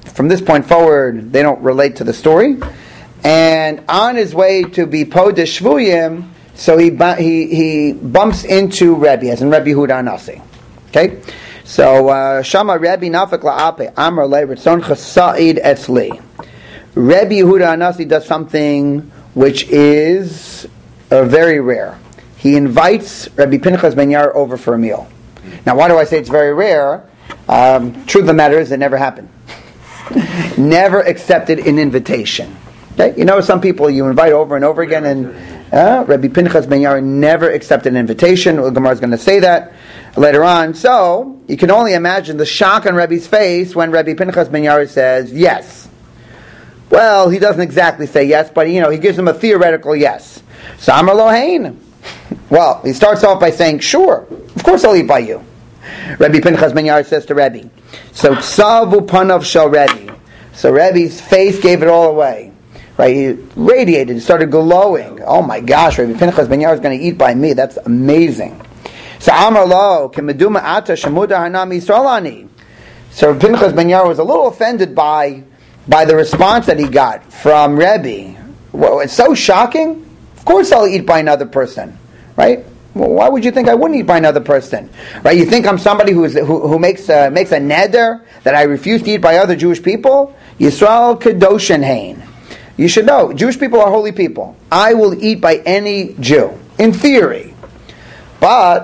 from this point forward, they don't relate to the story. And on his way to be Podesh Shvuyim, so he he he bumps into Rebbe, as in Rebbe Yehuda Anasi. Okay, so uh, Shama Rebbe Nafik La'ape Amar Le Ritzoncha Sa'id Etzli. Rebbe Yehuda Anasi does something which is uh, very rare. He invites Rebbe Pinchas Ben Yair over for a meal. Now, why do I say it's very rare? Um, truth of the matter is, it never happened. Never accepted an invitation. Okay? You know, some people you invite over and over again, and uh, Rebbe Pinchas Ben Yair never accepted an invitation. The Gemara is going to say that later on. So, you can only imagine the shock on Rebbe's face when Rebbe Pinchas Ben Yair says, yes. Well, he doesn't exactly say yes, but you know, he gives him a theoretical yes. So, Amar Lohain. Well, he starts off by saying, sure, of course I'll eat by you. Rebbe Pinchas Ben Yair says to Rebbe, so Tzavu Panav Shel Rebbe. So Rebbe's face gave it all away. Right? He radiated, he started glowing. Oh my gosh, Rebbe Pinchas Ben Yair is going to eat by me. That's amazing. So Amar Lo, Kemeduma Ata Shemuda Hanami Yisraelani. So Rebbe Pinchas Ben Yair was a little offended by, by the response that he got from Rebbe. Well, it's so shocking. Of course I'll eat by another person. Right? Well, why would you think I wouldn't eat by another person? Right? You think I'm somebody who is who, who makes uh, makes a neder that I refuse to eat by other Jewish people? Yisrael Kedoshen Hain. You should know, Jewish people are holy people. I will eat by any Jew, in theory. But,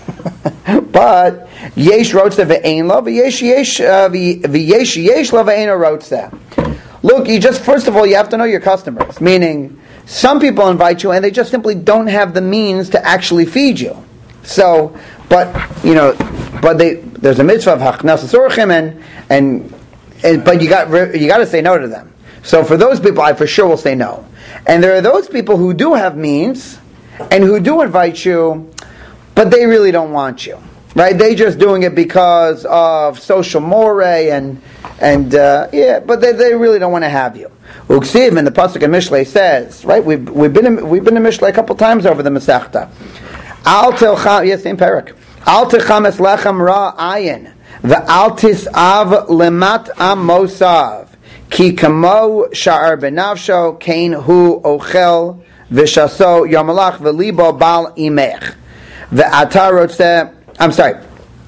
but, yesh rotzeh ve'ein lo, v'yesh yesh, v'yesh yesh lo ve'ein rotzeh. Look, you just, first of all, you have to know your customers. Meaning, some people invite you and they just simply don't have the means to actually feed you. So, but, you know, but they, there's a mitzvah of hachnas asorchim and, and, and, but you got, you got to say no to them. So for those people, I for sure will say no. And there are those people who do have means and who do invite you, but they really don't want you, right? They're just doing it because of social moray and and uh, yeah, but they, they really don't want to have you. Uksiv in the pasuk in Mishlei says, right? We've we've been in, we've been in Mishlei a couple times over the Masechta. Al telcham, yes, in Perak. Al techam es lechem ra ayin ve'al tisav lemat am mosav. Ki kamo sha'ar benavsho kain hu ochel v'shaso yamalach v'libo bal imech v'ata rotzeh. I'm sorry,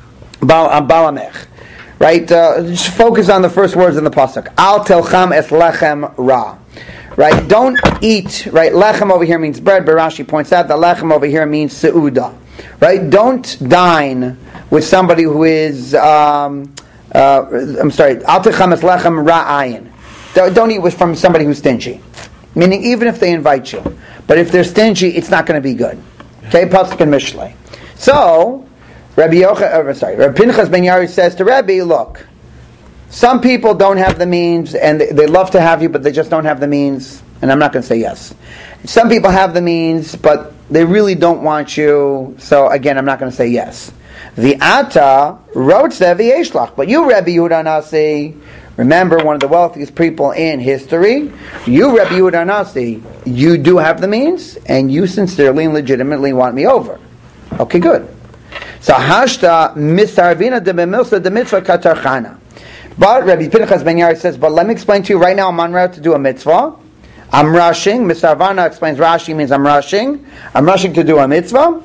bal bal amech. Right, uh, just focus on the first words in the pasuk. Al telcham es lechem ra. Right, don't eat. Right, lechem over here means bread, but Rashi points out that lechem over here means seuda. Right, don't dine with somebody who is. Um, uh, I'm sorry. Al telcham es lechem ra ayin. Don't eat with from somebody who's stingy. Meaning, even if they invite you, but if they're stingy, it's not going to be good. Okay, pasuk and Mishlei. So, Rabbi Yochanan, uh, sorry, Rabbi Pinchas Ben Yair says to Rabbi, look, some people don't have the means, and they, they love to have you, but they just don't have the means. And I'm not going to say yes. Some people have the means, but they really don't want you. So again, I'm not going to say yes. The Ata wrote v'yeshlach, but you, Rabbi Yehuda Nasi. Remember, one of the wealthiest people in history, you, Rebbe Yehuda Nasi, you do have the means, and you sincerely and legitimately want me over. Okay, good. So, hashta misarvina de b'milsa de mitzvah katarchana. But Rabbi Pinchas Ben Yair says, but let me explain to you right now, I'm on route to do a mitzvah. I'm rushing. Misarvana explains Rashi means I'm rushing. I'm rushing to do a mitzvah.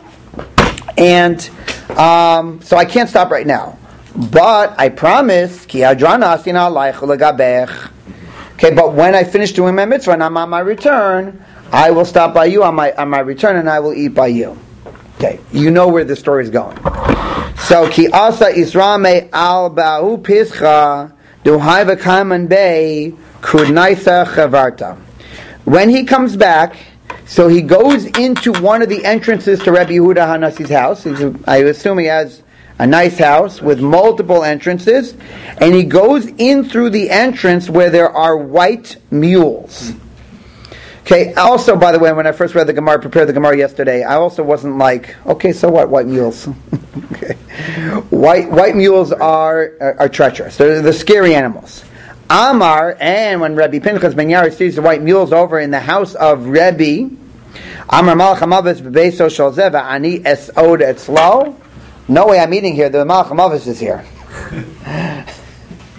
And um, so I can't stop right now. But I promise, ki hadrana asina alaycha legabech. Okay, but when I finish doing my mitzvah and I'm on my return, I will stop by you on my on my return and I will eat by you. Okay, you know where the story is going. So ki asa israme al ba'u pischa duhai v'kaman bei kudnaisa chavarta. When he comes back, so he goes into one of the entrances to Rabbi Yehuda Hanasi's house. He's, I assume he has a nice house with multiple entrances, and he goes in through the entrance where there are white mules. Okay, also, by the way, when I first read the Gemara, prepared the Gemara yesterday, I also wasn't like, okay, so what, white mules? Okay. White white mules are, are, are treacherous. They're the scary animals. Amar, and when Rabbi Pinchas Ben Yair sees the white mules over in the house of Rebbe, Amar Malach HaMavis B'Beiso Shel Zeh V'Ani Esod Etzlo. No way I'm eating here. The Malach HaMavis is here.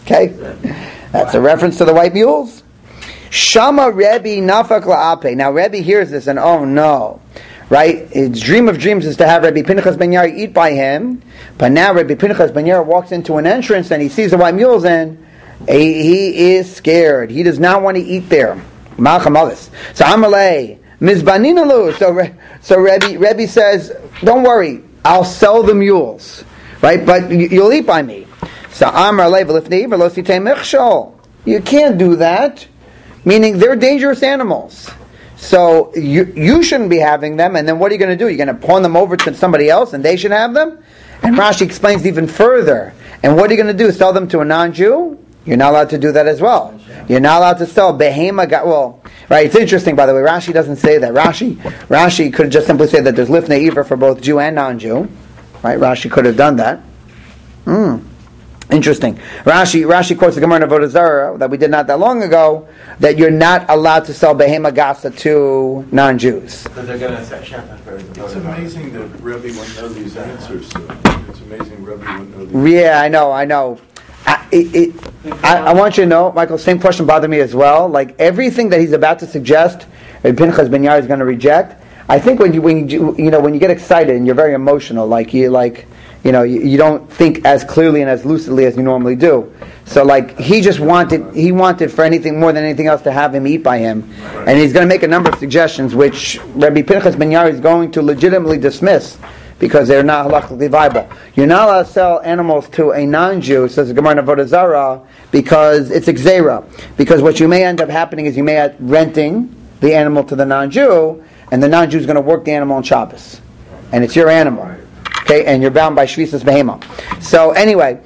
Okay, that's a reference to the white mules. Shama Rebbe nafak la'ape. Now Rebbe hears this and oh no, right? His dream of dreams is to have Rebbe Pinchas ben Yair eat by him, but now Rebbe Pinchas ben Yair walks into an entrance and he sees the white mules and he, he is scared. He does not want to eat there. Malchamalis. So Amalei Mizbaninalu. So so Rebbe Rebbe says, don't worry, I'll sell the mules, right? But you'll eat by me. So Amalei v'lifnei v'lo sitei michshol. You can't do that. Meaning they're dangerous animals. So you you shouldn't be having them, and then what are you going to do? You're going to pawn them over to somebody else and they should have them? And Rashi explains even further. And what are you going to do? Sell them to a non-Jew? You're not allowed to do that as well. You're not allowed to sell behema. Well, right, it's interesting by the way, Rashi doesn't say that. Rashi Rashi could just simply say that there's lifnei iver for both Jew and non-Jew. Right, Rashi could have done that. Hmm. Interesting. Rashi Rashi quotes the Gemara in Avodah Zarah that we did not that long ago that you're not allowed to sell behema gasa to non-Jews. But they're going to set Shabbat for It's amazing that Rebbe won't know these answers. So it's amazing Rebbe won't know these. Yeah, I know, I know. I, it, it, I, I want you to know, Michael. Same question bothered me as well. Like everything that he's about to suggest, Pinchas ben Yair is going to reject. I think when you when you you know when you get excited and you're very emotional, like you like. You know, you, you don't think as clearly and as lucidly as you normally do. So, like, he just wanted, he wanted for anything more than anything else to have him eat by him. Right. And he's going to make a number of suggestions which Rabbi Pinchas ben Yair is going to legitimately dismiss because they're not halakhically viable. You're not allowed to sell animals to a non-Jew, says the Gemara in Avodah Zarah, because it's exera. Because what you may end up happening is you may end up renting the animal to the non-Jew, and the non-Jew is going to work the animal on Shabbos. And it's your animal. Okay, and you're bound by Shvisas Behema. So anyway,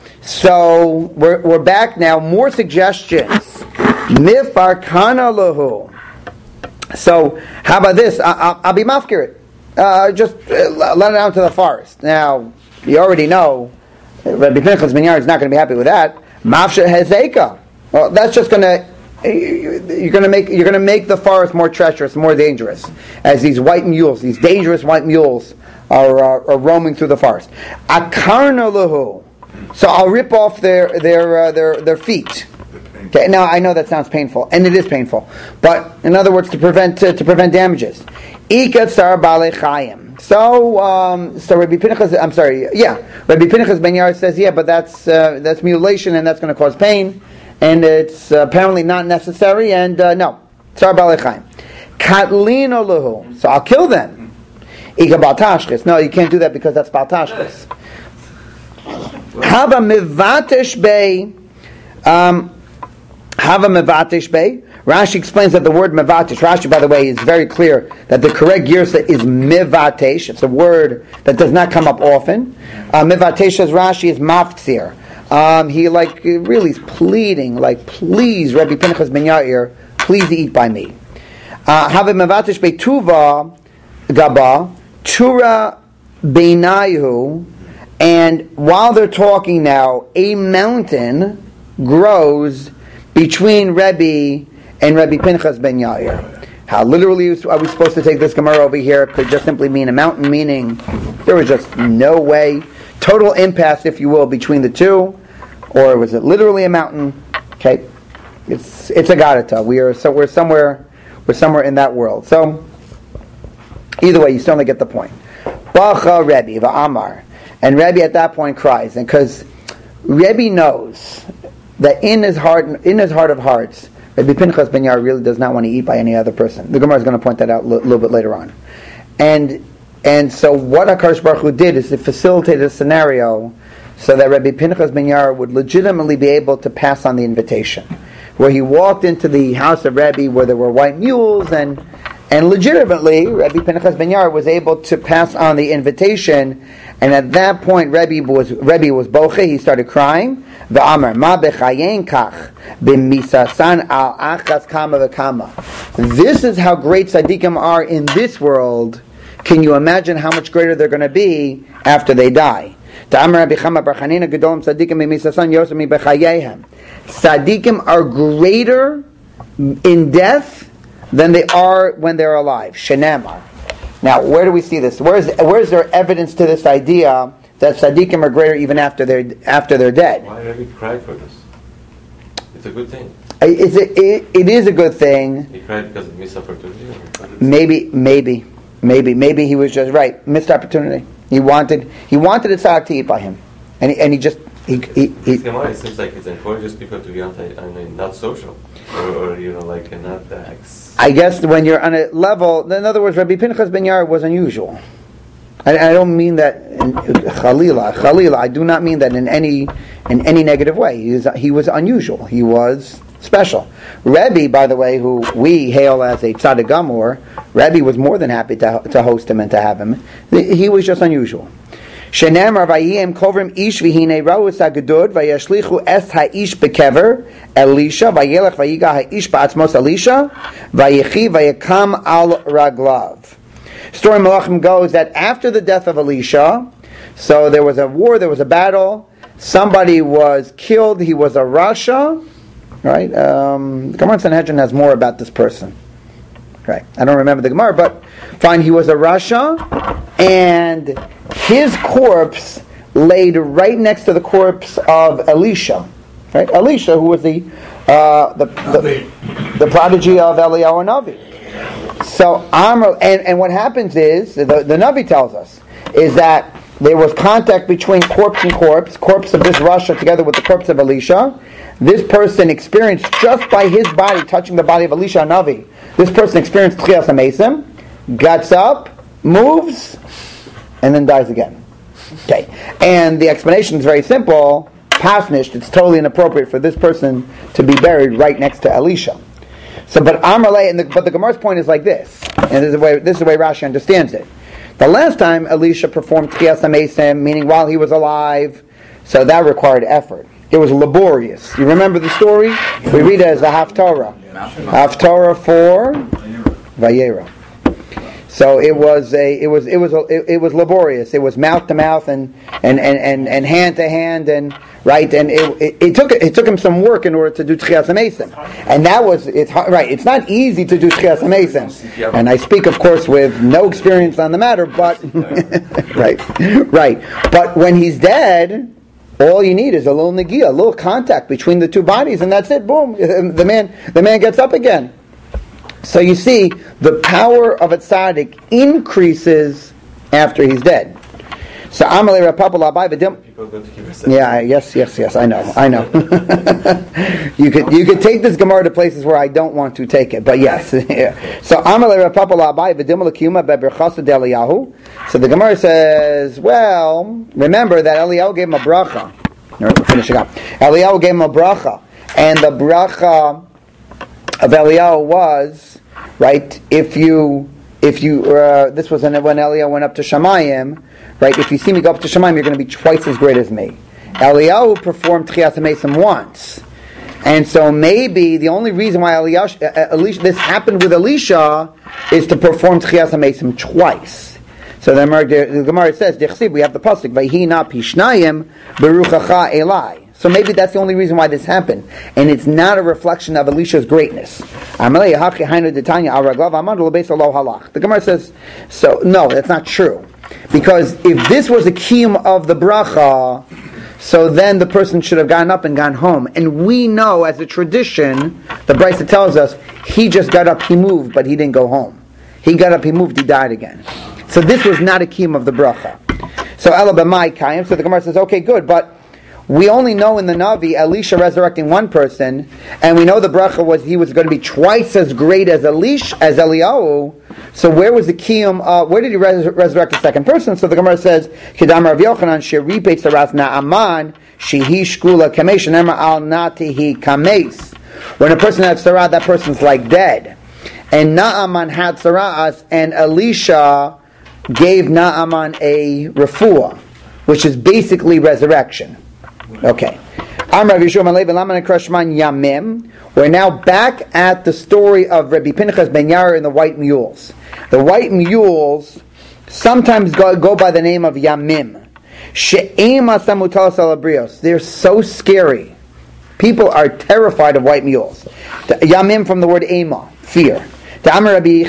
so we're we're back now. More suggestions. Mifar kana lahu. So how about this? I, I'll, I'll be mafkirit. Uh, just uh, let it out to the forest. Now you already know Rabbi Pinchas ben Yair is not going to be happy with that. Mafsha hezeka. Well, that's just going to you're going to make you're going to make the forest more treacherous, more dangerous, as these white mules, these dangerous white mules. Are, uh, are roaming through the forest. Akarna lahu. So I'll rip off their their uh, their their feet. Okay. Now I know that sounds painful, and it is painful. But in other words, to prevent uh, to prevent damages. Ikatsar balei chayim. So um, so Rabbi Pinchas. I'm sorry. Yeah, Rabbi Pinchas ben Yair says yeah, but that's uh, that's mutilation, and that's going to cause pain, and it's uh, apparently not necessary. And uh, no, tsar balei chayim. Katlina lahu. So I'll kill them. No, you can't do that because that's Baltashkis. Hava mivatesh bei. Hava mivatesh bei. Rashi explains that the word mivatesh, Rashi, by the way, is very clear that the correct girsa is mivatesh. It's a word that does not come up often. Uh, mivatesh, as Rashi, is maftzir. Um, he like really is pleading, like, please, Rabbi Pinchas ben Yair, please eat by me. Hava mivatesh bei tuva gaba. Tura beinayu, and while they're talking now, a mountain grows between Rebbe and Rebbe Pinchas ben Yair. How literally are we supposed to take this Gemara over here? It could just simply mean a mountain, meaning there was just no way, total impasse, if you will, between the two, or was it literally a mountain? Okay, it's it's a Gadata. We are so we're somewhere we're somewhere in that world. So. Either way, you still only get the point. Bacha Rebbe va'amar, and Rebbe at that point cries, and because Rebbe knows that in his heart, in his heart of hearts, Rebbe Pinchas ben Yair really does not want to eat by any other person. The Gemara is going to point that out a little bit later on, and and so what HaKadosh Baruch Hu did is to facilitate a scenario so that Rebbe Pinchas ben Yair would legitimately be able to pass on the invitation, where he walked into the house of Rebbe where there were white mules and. And legitimately, Rebbe Pinchas ben Yair was able to pass on the invitation, and at that point, Rebbe was Rebbe was boche. He started crying. V'amar ma bechayen kach b'misasan al achas kama v'kama. This is how great tzaddikim are in this world. Can you imagine how much greater they're going to be after they die? Ta'amar Rabbi Chama bar Chanina gedolim tzaddikim b'misasan yosem mi bechayehem. Tzaddikim are greater in death than they are when they're alive. Shenamar. Now, where do we see this? Where is where is there evidence to this idea that tzaddikim are greater even after they're after they're dead? Why did he cry for this? It's a good thing. It's a, it, it is a good thing. He cried because of missed opportunity? Maybe, maybe, maybe, maybe he was just right. Missed opportunity. He wanted, he wanted a tzaddik to eat by him, and he, and he just he he. he This Gemara, it seems like it encourages people to be anti, I mean, not social, or, or you know, like not uh, ex- I guess when you're on a level, in other words, Rabbi Pinchas ben Yair was unusual. I, I don't mean that in Chalila, Chalila. I do not mean that in any in any negative way. He was, he was unusual. He was special. Rebbe, by the way, who we hail as a tzaddik gamur, Rebbe was more than happy to, to host him and to have him. He was just unusual. Shenamar vayim kovrim ish v'hine ra'us hagedud vayashlichu es ha'ish bekever Elisha vayelech vayiga ha'ish ba'atzmos Elisha vayechi vayekam al raglav. Story in Malachim goes that after the death of Elisha, so there was a war, there was a battle, somebody was killed, he was a Rasha, right? Um, the Gemara in Sanhedrin has more about this person. Right. I don't remember the Gemara, but fine, he was a Rasha, and his corpse laid right next to the corpse of Elisha. Right? Elisha, who was the uh, the, the, the prodigy of Eliyahu Navi. So Amr, and, and what happens is, the, the Navi tells us, is that there was contact between corpse and corpse, corpse of this Rasha together with the corpse of Elisha. This person experienced, just by his body touching the body of Elisha Navi, this person experienced Tchias HaMesim, gets up, moves, and then dies again. Okay, and the explanation is very simple. Pasnished, it's totally inappropriate for this person to be buried right next to Elisha. So, but Amarle, and the, but the Gemara's point is like this, and this is the way this is the way Rashi understands it. The last time Elisha performed Tchias HaMesim, meaning while he was alive, so that required effort. It was laborious. You remember the story? We read it as the Haftarah. Haftarah for Vayera. So it was a, it was, it was, a, it, it was laborious. It was mouth to mouth and and, and, and, and hand to hand and right. And it, it, it took it took him some work in order to do Tchias HaMesim, and that was it's right. It's not easy to do Tchias HaMesim, and I speak, of course, with no experience on the matter. But right, right. But when he's dead, all you need is a little negia, a little contact between the two bodies, and that's it. Boom, the man the man gets up again. So you see, the power of a tzaddik increases after he's dead. So Amalei Rapapa Labai V'dim. People are going to keep a second. Yeah, yes, yes, yes. I know, I know. you could you could take this Gemara to places where I don't want to take it, but yes. Yeah. So Amalei Rapapa Labai V'dim L'Kiyuma Be'Berchasa D'Eliyahu. So the Gemara says, well, remember that Eliyahu gave him a bracha. We're finishing up. Eliyahu gave him a bracha, and the bracha of Eliyahu was, right, if you, if you, uh, this was when Eliyahu went up to Shamayim, right, if you see me go up to Shamayim, you're going to be twice as great as me. Eliyahu performed Tchias HaMesim once. And so maybe the only reason why Eliyahu, uh, Elisha, this happened with Elisha is to perform Tchias HaMesim twice. So the Gemara says, we have the pasuk, Vayhina Pishnayim Beruchacha Elai. So maybe that's the only reason why this happened. And it's not a reflection of Elisha's greatness. The Gemara says, so no, that's not true. Because if this was a kiyum of the bracha, so then the person should have gotten up and gone home. And we know, as a tradition, the Brisa tells us, he just got up, he moved, but he didn't go home. He got up, he moved, he died again. So this was not a kiyum of the bracha. So Ela b'mai kayim, so the Gemara says, okay, good, but we only know in the Navi Elisha resurrecting one person, and we know the bracha was he was going to be twice as great as Elisha, as Eliyahu. So where was the kiyum? Uh, where did he res- resurrect the second person? So the Gemara says, "Kidam Rav Yochanan sheripe tzaras naaman shehi shkula kamesh nema al natihi kames." When a person has tzara, that person's like dead. And Naaman had tzaras, and Elisha gave Naaman a refuah, which is basically resurrection. Okay. We're now back at the story of Rabbi Pinchas ben Yair and the white mules. The white mules sometimes go, go by the name of Yamim. They're so scary. People are terrified of white mules. Yamim from the word Ema, fear. Rabbi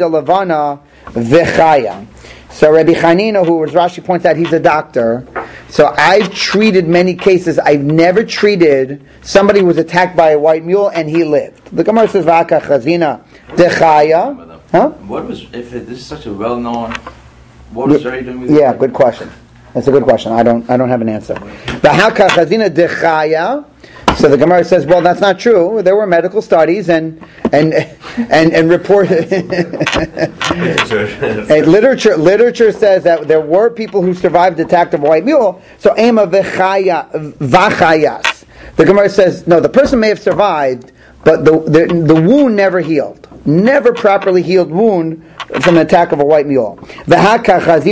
So Rabbi Chanina, who as Rashi points out, he's a doctor. So I've treated many cases. I've never treated somebody who was attacked by a white mule and he lived. The Gemara says, "Vaka chazina dechaya." Huh? What was if it, this is such a well-known? What was Jerry doing with Yeah, it? good question. That's a good question. I don't. I don't have an answer. V'haka chazina dechaya. So the Gemara says, well, that's not true. There were medical studies and and and and report. and literature literature says that there were people who survived the attack of a white mule. So ema v'chaya v'chayas. The Gemara says, no, the person may have survived, but the the, the wound never healed. Never properly healed wound from an attack of a white mule. Again,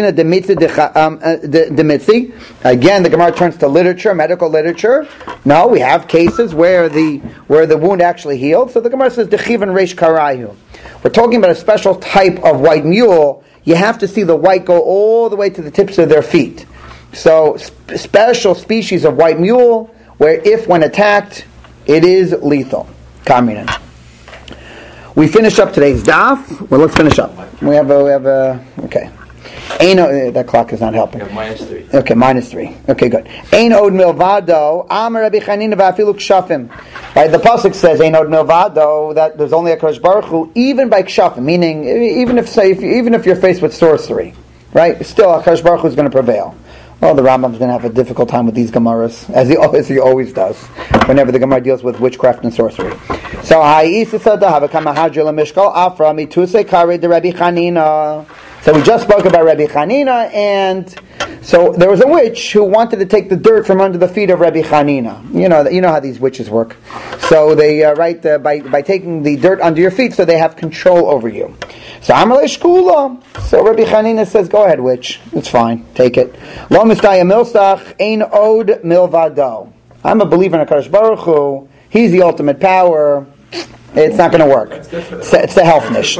the Gemara turns to literature, medical literature. No, we have cases where the where the wound actually healed. So the Gemara says, "Dechivan reish karayu." We're talking about a special type of white mule. You have to see the white go all the way to the tips of their feet. So, sp- special species of white mule, where if when attacked, it is lethal. Kaminen. We finish up today's daf. Well, let's finish up. We have a, we have a, okay. Ain, that clock is not helping. Yeah, minus three. Okay, minus three. Okay, good. Ain od milvado, Amar Rabbi Chanina v'afilu kshafim. Right, the pasuk says Ain od milvado, that there's only a Kadosh Baruch Hu, even by kshafim, meaning even if say if you, even if you're faced with sorcery, right, still a Kadosh Baruch Hu is going to prevail. Well, the Rambam's going to have a difficult time with these Gemaras, as he, as he always does, whenever the Gemara deals with witchcraft and sorcery. So, so we just spoke about Rabbi Chanina, and so there was a witch who wanted to take the dirt from under the feet of Rabbi Chanina. You know, you know how these witches work. So they uh, right uh, by by taking the dirt under your feet, so they have control over you. So Amalei Shkula. So Rabbi Chanina says, "Go ahead, witch. It's fine. Take it." Lo mistaya milsach ein od milvado. I'm a believer in a Kadosh Baruch Hu. He's the ultimate power. It's not going to work. It's, it's the health nish.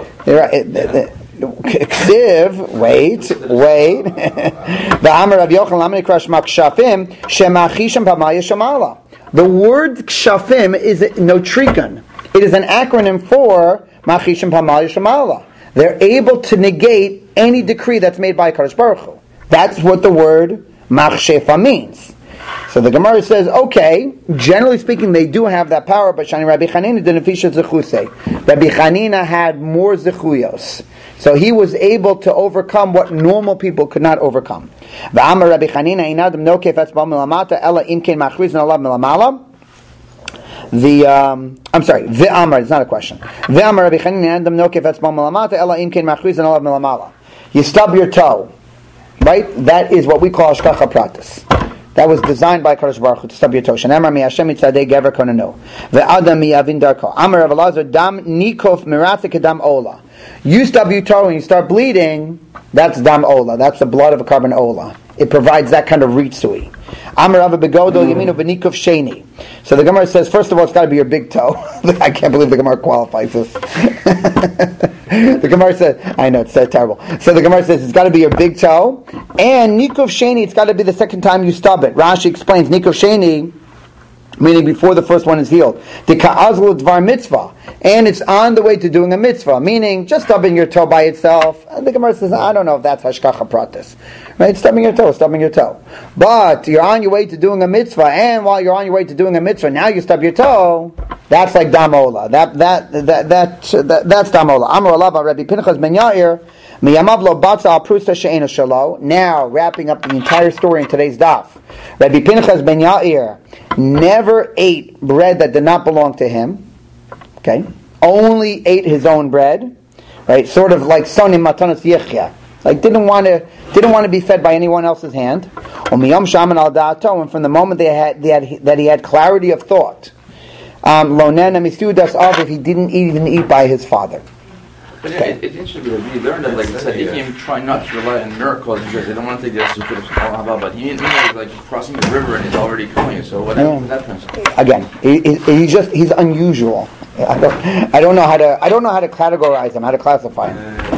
Ksiv, wait, wait. The Amar Rav Yochanan Lamani Krash Makshafim Shemachisham Pamaya Shamala. The word kshafim is notrikon. It is an acronym for Machisham Pamaya Shamala. They're able to negate any decree that's made by Kadosh Baruch Hu. That's what the word machshefa means. So the Gemara says, okay, generally speaking, they do have that power, but Shani Rabbi Chanina didn't fisha zechusei. Rabbi Chanina had more zechuyos. So he was able to overcome what normal people could not overcome. V'amar Rabbi Chanina inadam nokef etzba milamata ela imkein machrizin alav milamala. The um, I'm sorry, V'amar, it's not a question. V'amar Rabbi Chanina inadam nokef etzba milamata ela imkein machrizin alav milamala. You stub your toe, right? That is what we call hashgacha pratis. That was designed by Kadosh Baruch Hu to stub your toe. Shanamar mi Hashem mitzadei gever konanu. Ve'adam mi avin darko. Amar Rav Elazar dam nikof miratik dam ola. You stub your toe and you start bleeding, that's dam ola. That's the blood of a carbon ola. It provides that kind of ritsui. Amar Rav begodol yaminu v'nikof sheni. So the Gemara says, first of all, it's got to be your big toe. I can't believe the Gemara qualifies this. The Gemara says, I know, it's so terrible. So the Gemara says, it's got to be your big toe. And Nikov Sheni, it's got to be the second time you stub it. Rashi explains, Nikov Sheni, meaning before the first one is healed. The Ka'azlu Dvar Mitzvah. And it's on the way to doing a mitzvah, meaning just stubbing your toe by itself. And the Gemara says, I don't know if that's Hashkacha Pratis. Right? Stubbing your toe, stubbing your toe. But you're on your way to doing a mitzvah, and while you're on your way to doing a mitzvah, now you stub your toe. That's like Damola. That that that that, that that's Damola. Amar Alava Rabbi Pinchas Ben Yair, Miyamav lo batza al prusta she'ena shalo. Now, wrapping up the entire story in today's daf. Rabbi Pinchas Ben Yair never ate bread that did not belong to him. Okay? Only ate his own bread. Right? Sort of like Sonim Matanas Yechya. Like didn't want to didn't want to be fed by anyone else's hand. And from the moment they had, they had that he had clarity of thought. Um, if he didn't even eat by his father. But yeah, it, it's interesting because we learned that like the tzaddikim try not to rely on miracles because they don't want to take the extra of Shabbat. But he didn't know like crossing the river and he's already coming. So what happened with that principle? Again, he, he, he just he's unusual. I don't I don't know how to I don't know how to categorize him, how to classify him.